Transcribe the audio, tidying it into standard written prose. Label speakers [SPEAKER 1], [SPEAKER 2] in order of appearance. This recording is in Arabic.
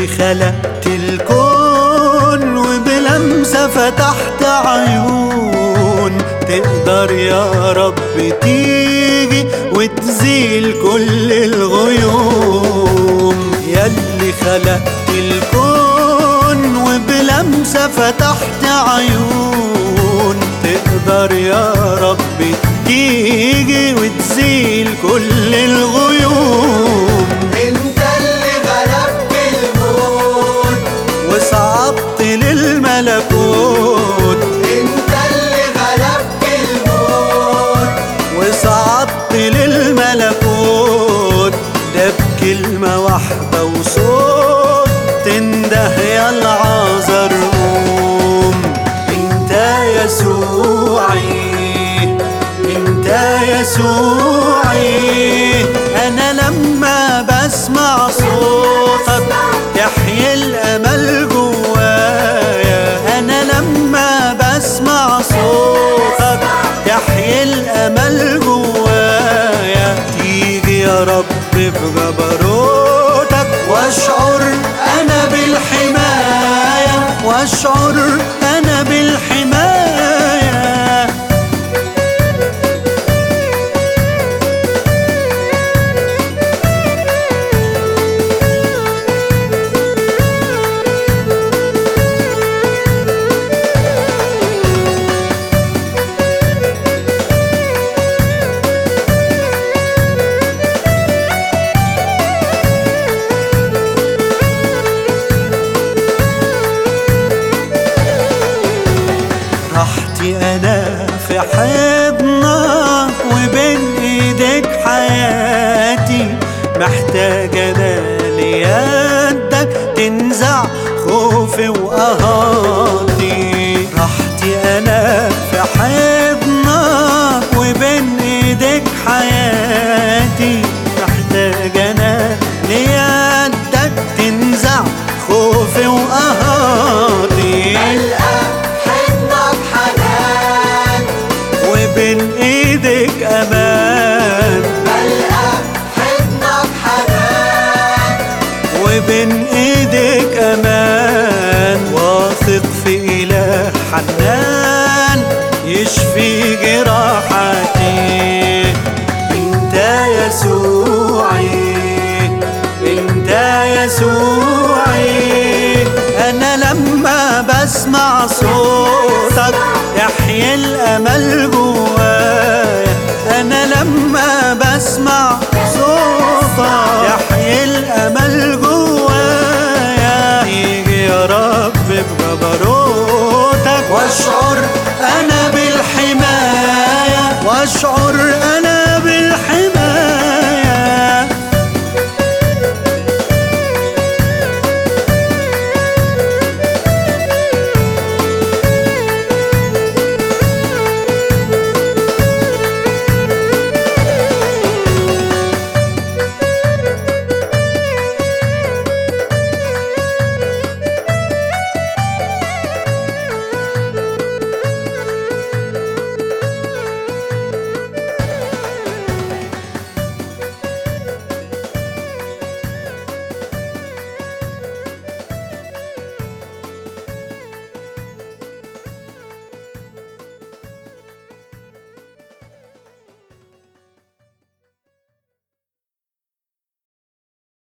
[SPEAKER 1] خلقت الكون وبلمسة فتحت عيون، تقدر يا رب تيجي وتزيل كل الغيوم. ياللي خلقت الكون وبلمسة فتحت عيون، تقدر يا رب تيجي وتزيل كل الغيوم.
[SPEAKER 2] انت اللي غلبت الموت
[SPEAKER 1] وصعدت للملكوت،
[SPEAKER 2] انت اللي غلبت الموت
[SPEAKER 1] وصعدت للملكوت. ده بكلمة واحدة وصوت تنده يا العذر قوم. انت يسوعي، انت يسوعي، انا لما بسمع صوتك يحيي الامل جوايا. انا لما بسمع صوتك يحيي الامل جوايا. تيجي يا رب بجبروتك واشعر انا بالحماية، واشعر انا بالحماية. راحتي أنا في حضنك وبين إيديك حياتي، محتاج أنا ليدك تنزع خوفي وقهري. راحتي أنا في حضنك وبين إيديك حياتي، محتاج أنا ليدك تنزع خوفي وقهري. وبين ايدك امان،
[SPEAKER 2] بلقى حضنك حنان،
[SPEAKER 1] وبين ايدك امان. واثق في اله حنان يشفي جراحاتي. انت يسوعي، انت يسوعي، انا لما بسمع صوتك يحيي الامل جوايا.